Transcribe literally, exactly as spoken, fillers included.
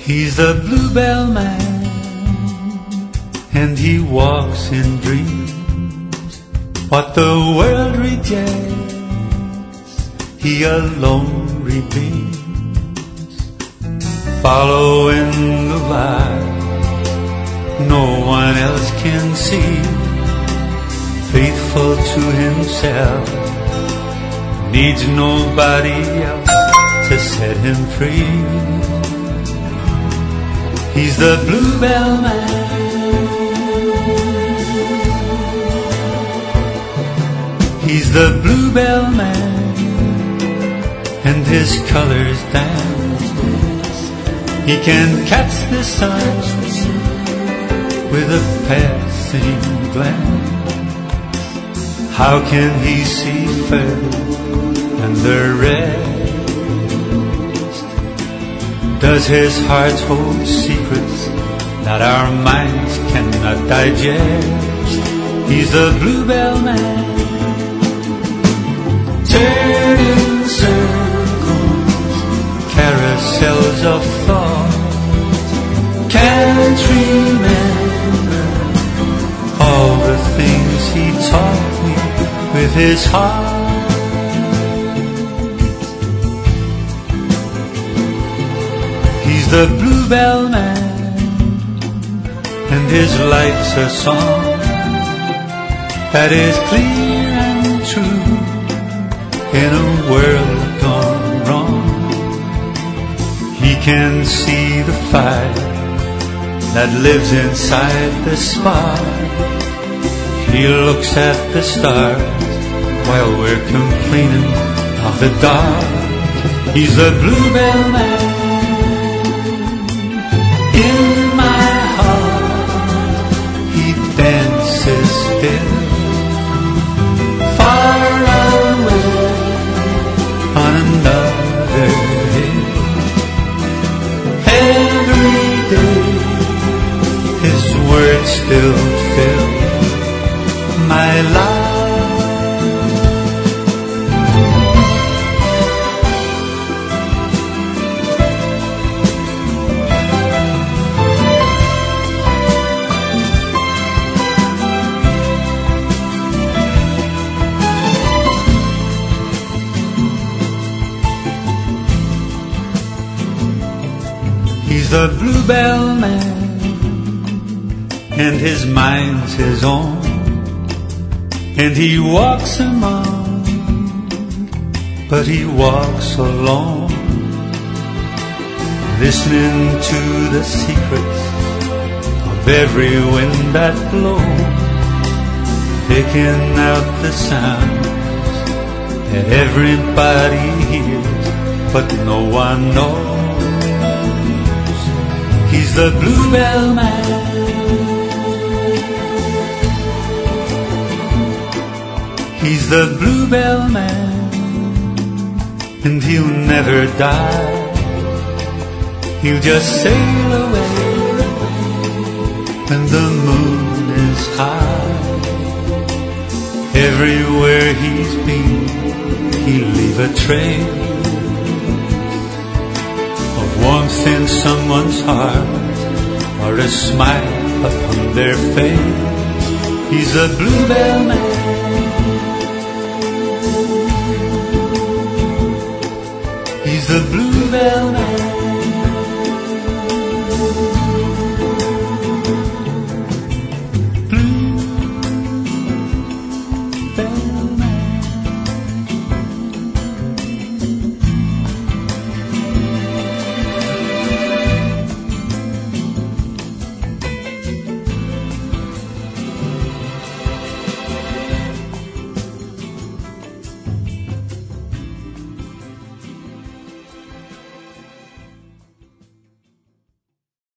He's the Bluebell Man, and he walks in dreams. What the world rejects, he alone redeems. Following the light no one else can see, faithful to himself, needs nobody else to set him free. He's the Bluebell Man. He's the Bluebell Man, and his colors dance. He can catch the sun with a passing glance. How can he see further than the rest? Does his heart hold secrets that our minds cannot digest? He's the Bluebell Man, turning circles, carousels of thought. Can't remember all the things he taught me with his heart. He's the Bluebell Man, and his life's a song that is clear and true in a world gone wrong. He can see the fire that lives inside the spark. He looks at the stars while we're complaining of the dark. He's the Bluebell Man. In my heart he dances still, far away on another hill. Every day his words still fill my life. He's the Bluebell Man, and his mind's his own, and he walks among, but he walks alone, listening to the secrets of every wind that blows, picking out the sounds that everybody hears, but no one knows. He's the Bluebell Man. He's the Bluebell Man, and he'll never die. He'll just sail away when the moon is high. Everywhere he's been, he'll leave a trail of warmth in someone's heart, or a smile upon their face. He's a Bluebell Man. He's the Bluebell Man.